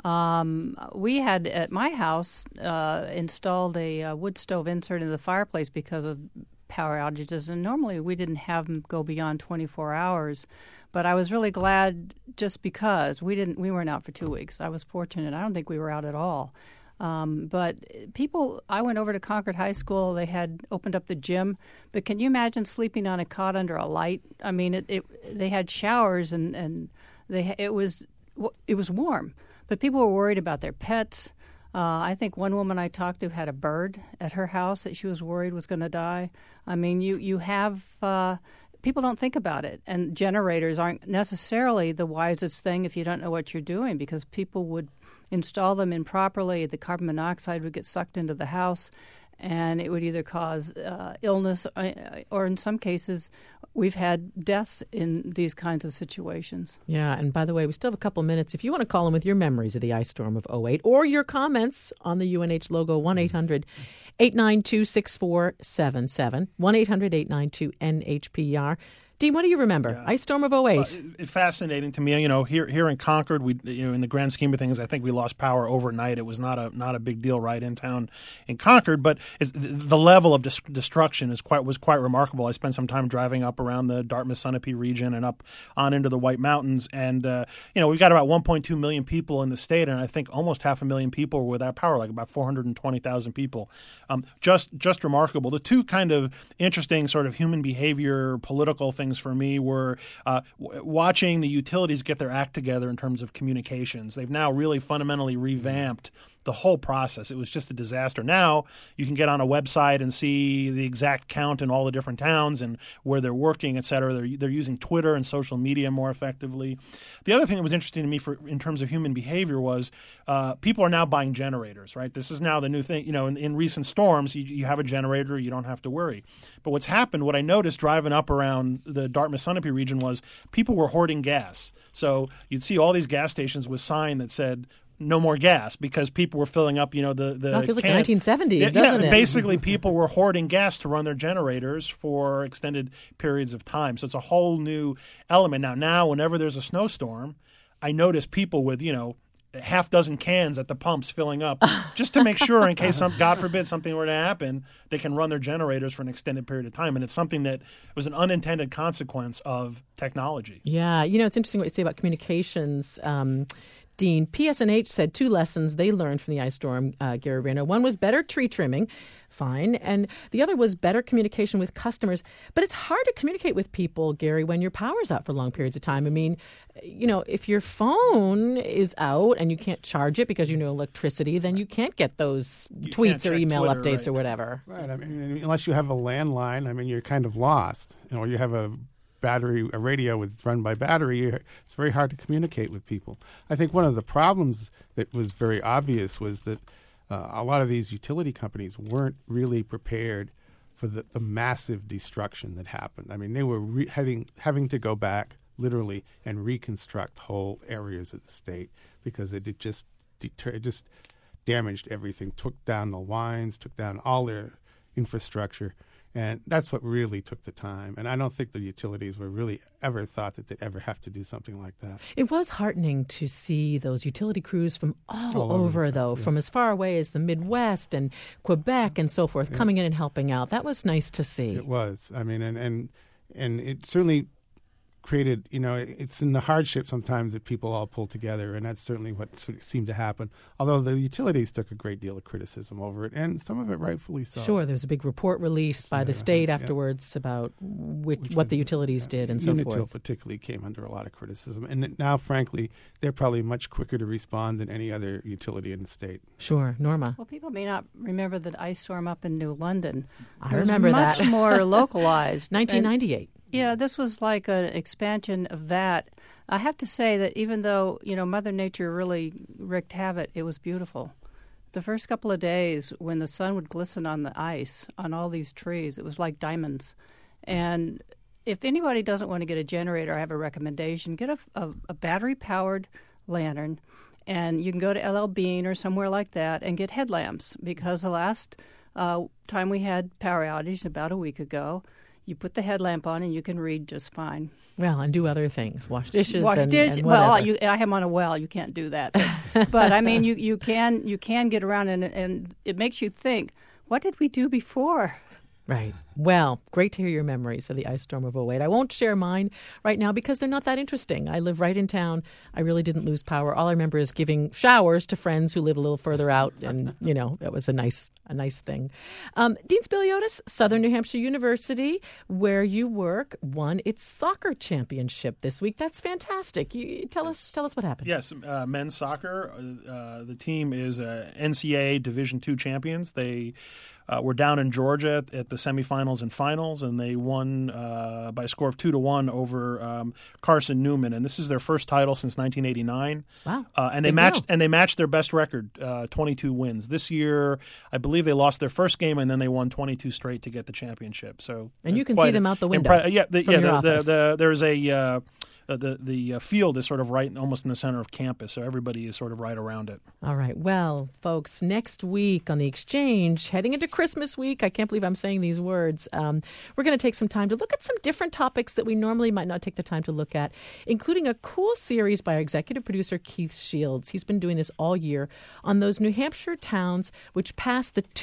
we had at my house installed a wood stove insert into the fireplace because of power outages, and normally we didn't have them go beyond 24 hours. But I was really glad just because we weren't out for 2 weeks. I was fortunate. I don't think we were out at all. But I went over to Concord High School. They had opened up the gym. But can you imagine sleeping on a cot under a light? I mean, they had showers and it was warm. But people were worried about their pets. I think one woman I talked to had a bird at her house that she was worried was going to die. I mean, you have people don't think about it, and generators aren't necessarily the wisest thing if you don't know what you're doing, because people would install them improperly. The carbon monoxide would get sucked into the house, and it would either cause illness or in some cases we've had deaths in these kinds of situations.
Yeah, and by the way, we still have a couple minutes. If you want to call in with your memories of the ice storm of '08 or your comments on the UNH logo, 1-800-892-6477, 1-800-892-NHPR. Dean, what do you remember? Ice storm of '08.
Fascinating to me. Here in Concord, we in the grand scheme of things, I think we lost power overnight. It was not a big deal right in town in Concord, but the level of destruction was quite remarkable. I spent some time driving up around the Dartmouth-Sunapee region and up on into the White Mountains, and we've got about 1.2 million people in the state, and I think almost 500,000 people were without power, like about 420,000 people. Just remarkable. The two kind of interesting sort of human behavior, political things for me were watching the utilities get their act together in terms of communications. They've now really fundamentally revamped the whole process. It was just a disaster. Now you can get on a website and see the exact count in all the different towns and where they're working, et cetera. They're using Twitter and social media more effectively. The other thing that was interesting to me in terms of human behavior was people are now buying generators, right? This is now the new thing. In recent storms, you have a generator, you don't have to worry. But what I noticed driving up around the Dartmouth-Sunapee region was people were hoarding gas. So you'd see all these gas stations with sign that said, no more gas, because people were filling up, the
it feels like the 1970s, doesn't it?
Basically, people were hoarding gas to run their generators for extended periods of time. So it's a whole new element. Now, whenever there's a snowstorm, I notice people with, half dozen cans at the pumps filling up just to make sure in case, God forbid, something were to happen, they can run their generators for an extended period of time. And it's something that was an unintended consequence of technology.
Yeah. It's interesting what you say about communications. Dean, PSNH said 2 lessons they learned from the ice storm, Gary Rayner. One was better tree trimming, fine, and the other was better communication with customers. But it's hard to communicate with people, Gary, when your power's out for long periods of time. I mean, if your phone is out and you can't charge it because you know electricity, then you can't get those tweets or email
Twitter,
updates
right?
Or whatever.
Right. I mean, unless you have a landline, you're kind of lost. You have a radio run by battery, it's very hard to communicate with people. I think one of the problems that was very obvious was that a lot of these utility companies weren't really prepared for the massive destruction that happened. I mean, they were having to go back literally and reconstruct whole areas of the state because it just damaged everything, took down the lines, took down all their infrastructure. And that's what really took the time. And I don't think the utilities were really ever thought that they'd ever have to do something like that.
It was heartening to see those utility crews from all over, though, from as far away as the Midwest and Quebec and so forth, coming in and helping out. That was nice to see.
It was. I mean, and it certainly created, it's in the hardship sometimes that people all pull together, and that's certainly what seemed to happen. Although the utilities took a great deal of criticism over it, and some of it rightfully so.
Sure, there was a big report released by the state afterwards about what the utilities did and so forth.
Unitil particularly came under a lot of criticism, and now, frankly, they're probably much quicker to respond than any other utility in the state.
Sure. Norma?
Well, people may not remember that ice storm up in New London.
I remember
that. Much more localized.
1998.
Yeah, this was like an expansion of that. I have to say that even though, Mother Nature really wreaked havoc, it was beautiful. The first couple of days when the sun would glisten on the ice, on all these trees, it was like diamonds. And if anybody doesn't want to get a generator, I have a recommendation. Get a battery-powered lantern, and you can go to LL Bean or somewhere like that and get headlamps, because the last time we had power outage, about a week ago, you put the headlamp on and you can read just fine.
Well, and do other things, wash dishes.
And well, I am on a well. You can't do that, but I mean, you can get around, and it makes you think, what did we do before?
Right. Well, great to hear your memories of the ice storm of 2008. I won't share mine right now because they're not that interesting. I live right in town. I really didn't lose power. All I remember is giving showers to friends who live a little further out, and, that was a nice thing. Dean Spiliotis, Southern New Hampshire University, where you work, won its soccer championship this week. That's fantastic. Tell us what happened.
Yes, men's soccer. The team is NCAA Division II champions. They were down in Georgia at the semifinals and finals, and they won by a score of 2-1 over Carson Newman. And this is their first title since 1989.
Wow!
And they matched their best record, 22 wins. This year, I believe they lost their first game, and then they won 22 straight to get the championship. So,
and you can see them out the window.
There's a. The field is sort of right almost in the center of campus, so everybody is sort of right around it.
All right. Well, folks, next week on The Exchange, heading into Christmas week, I can't believe I'm saying these words, we're going to take some time to look at some different topics that we normally might not take the time to look at, including a cool series by our executive producer, Keith Shields. He's been doing this all year on those New Hampshire towns which passed the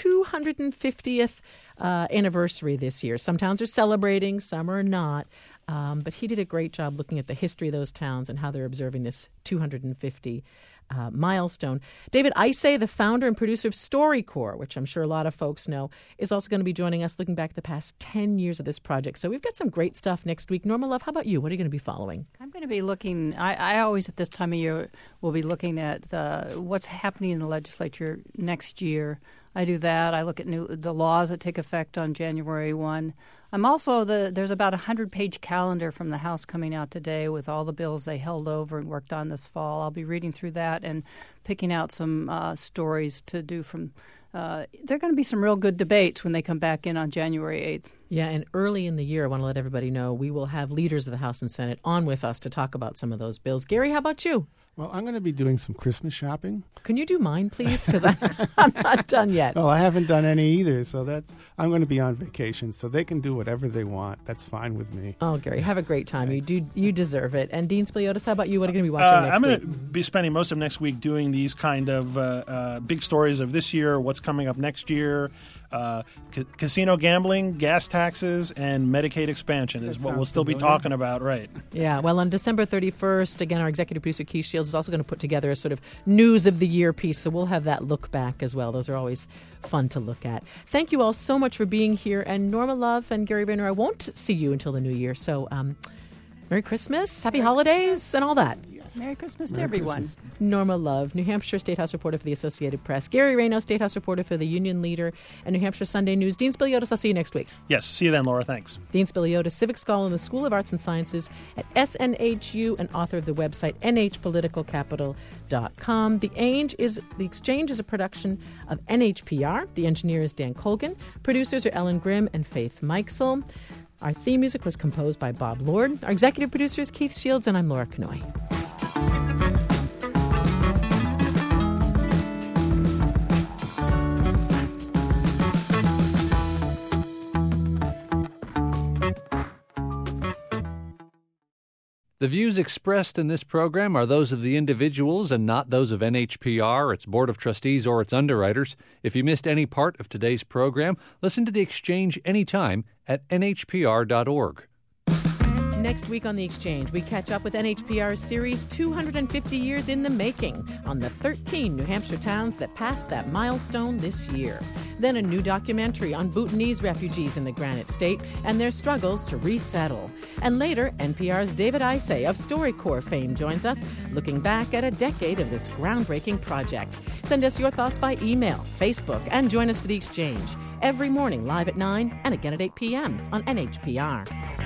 250th anniversary this year. Some towns are celebrating, some are not. But he did a great job looking at the history of those towns and how they're observing this 250 milestone. David Isay, the founder and producer of StoryCorps, which I'm sure a lot of folks know, is also going to be joining us looking back the past 10 years of this project. So we've got some great stuff next week. Norma Love, how about you? What are you going to be following?
I'm going to be looking, I always at this time of year will be looking at what's happening in the legislature next year. I do that. I look at the laws that take effect on January 1. I'm also there's about a 100-page calendar from the House coming out today with all the bills they held over and worked on this fall. I'll be reading through that and picking out some stories to do from. There are going to be some real good debates when they come back in on January 8th.
Yeah, and early in the year, I want to let everybody know, we will have leaders of the House and Senate on with us to talk about some of those bills. Gary, how about you?
Well, I'm going to be doing some Christmas shopping.
Can you do mine, please? Because I'm not done yet.
Oh, I haven't done any either. So I'm going to be on vacation, so they can do whatever they want. That's fine with me.
Oh, Gary, have a great time. Thanks. You deserve it. And Dean Spiliotis, how about you? What are you going to be watching next week?
I'm going to be spending most of next week doing these kind of big stories of this year, what's coming up next year. Casino gambling, gas taxes, and Medicaid expansion is what we'll still be talking about, right?
Yeah, well, on December 31st, again, our executive producer, Keith Shields, is also going to put together a sort of news of the year piece, so we'll have that look back as well. Those are always fun to look at. Thank you all so much for being here, and Norma Love and Gary Rayner, I won't see you until the new year, so Merry Christmas, Happy Holidays, and all that.
Merry Christmas to everyone.
Christmas. Norma Love, New Hampshire State House reporter for the Associated Press. Gary Rayner, State House reporter for the Union Leader and New Hampshire Sunday News. Dean Spiliotis, I'll see you next week.
Yes, see you then, Laura. Thanks.
Dean Spiliotis, Civic Scholar in the School of Arts and Sciences at SNHU and author of the website nhpoliticalcapital.com. The Exchange is a production of NHPR. The engineer is Dan Colgan. Producers are Ellen Grimm and Faith Meixel. Our theme music was composed by Bob Lord. Our executive producer is Keith Shields, and I'm Laura Kanoy.
The views expressed in this program are those of the individuals and not those of NHPR, its Board of Trustees, or its underwriters. If you missed any part of today's program, listen to The Exchange anytime at nhpr.org.
Next week on The Exchange, we catch up with NHPR's series 250 Years in the Making on the 13 New Hampshire towns that passed that milestone this year. Then a new documentary on Bhutanese refugees in the Granite State and their struggles to resettle. And later, NPR's David Isay of StoryCorps fame joins us, looking back at a decade of this groundbreaking project. Send us your thoughts by email, Facebook, and join us for The Exchange every morning live at 9 and again at 8 p.m. on NHPR.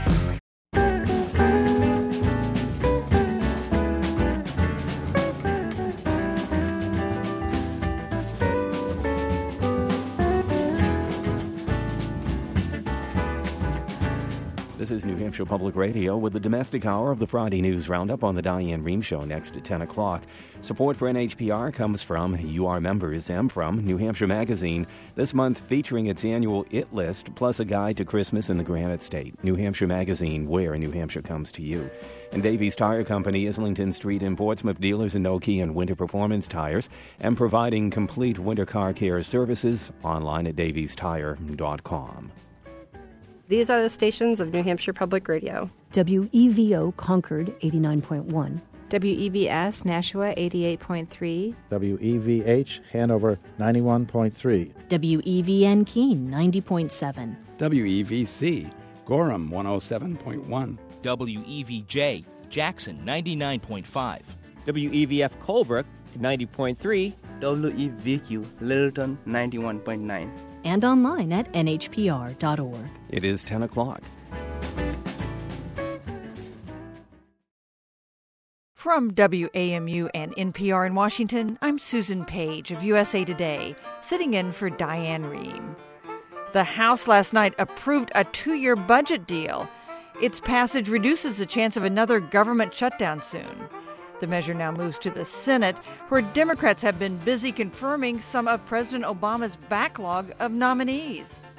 This is New Hampshire Public Radio with the domestic hour of the Friday News Roundup on the Diane Rehm Show next at 10 o'clock. Support for NHPR comes from UR members and from New Hampshire Magazine, this month featuring its annual It List, plus a guide to Christmas in the Granite State. New Hampshire Magazine, where New Hampshire comes to you. And Davies Tire Company, Islington Street in Portsmouth, dealers in Noki and Winter Performance Tires, and providing complete winter car care services online at daviestire.com.
These are the stations of New Hampshire Public Radio.
WEVO Concord 89.1.
WEVS Nashua 88.3.
WEVH Hanover 91.3.
WEVN Keene 90.7.
WEVC Gorham 107.1.
WEVJ Jackson 99.5.
WEVF Colebrook 90.3. WEVQ Littleton 91.9.
And online at nhpr.org.
It is 10 o'clock.
From WAMU and NPR in Washington, I'm Susan Page of USA Today, sitting in for Diane Rehm. The House last night approved a 2-year budget deal. Its passage reduces the chance of another government shutdown soon. The measure now moves to the Senate, where Democrats have been busy confirming some of President Obama's backlog of nominees.